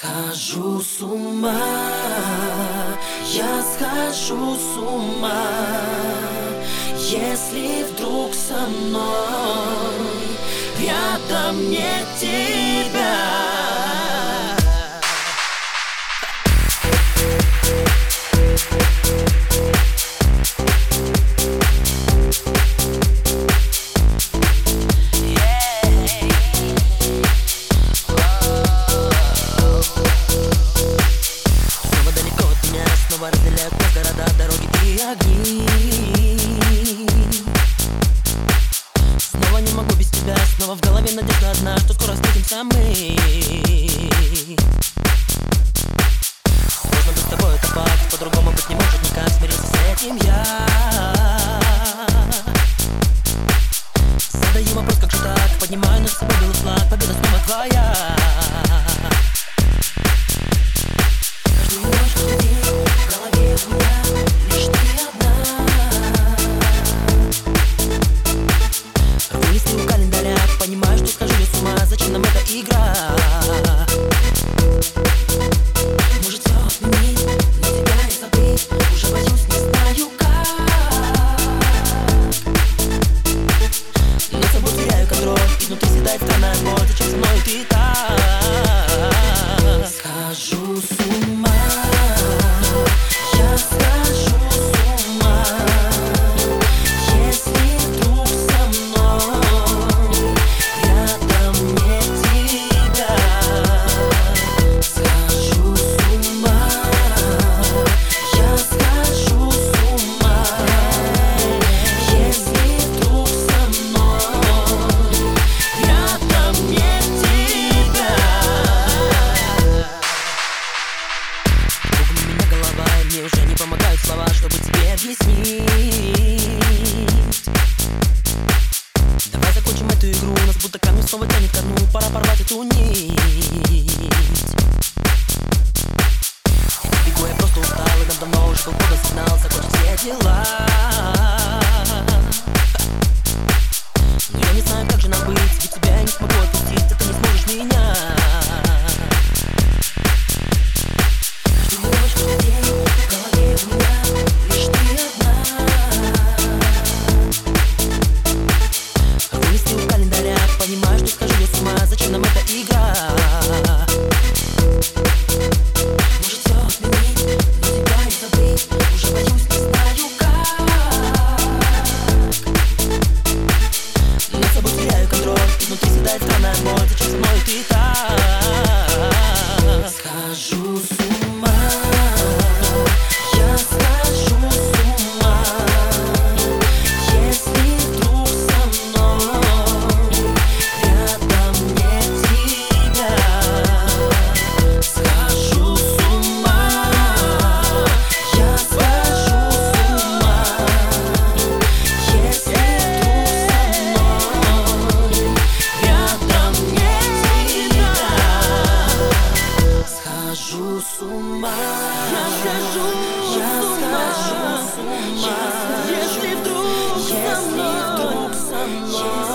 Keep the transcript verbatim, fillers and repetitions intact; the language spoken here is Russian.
Схожу с ума, я схожу с ума, если вдруг со мной рядом нет тебя. Разделяют нас города, дороги и огни. Снова не могу без тебя, снова в голове надежда одна, что скоро встретимся мы. Сложно быть с тобой, это факт, по-другому быть не может никак, смирился с этим я. Задаю вопрос, как же так, поднимаю над собой белый флаг, победа снова твоя. Понимаю, что схожу я с ума, зачем нам эта игра? Может все отменить, но тебя не забыть, уже боюсь, не знаю как. Над собой теряю контроль, изнутри седает странная боль, зачем со мной ты так? Схожу с ума, я схожу с ума, если вдруг со мной рядом нет тебя. Схожу с ума, я схожу с ума, если вдруг со мной рядом нет тебя. Кругом меня голова, и мне уже не помогают слова, чтобы тебе объяснить. Давай закончим эту игру, нас будто камень снова тянет ко дну, пора порвать эту нить. Я не бегу, я просто устал, и нам давно уже был подан сигнал закончить все дела. Но я не знаю, как же нам быть, ведь тебя я не смогу отпустить, а ты не сможешь меня. Понимаю, что схожу я с ума, зачем нам эта игра? Может все отменить, но тебя не забыть, уже боюсь, не знаю как. Над собой теряю контроль, изнутри седает странная боль, зачем со мной ты так? Схожу с ума, я схожу с ума, если вдруг со мной рядом нет тебя. Схожу с ума, я схожу с ума, если вдруг со мной рядом нет тебя. Схожу с ума, я схожу, я схожу с ума, если вдруг со мной, если вдруг со мной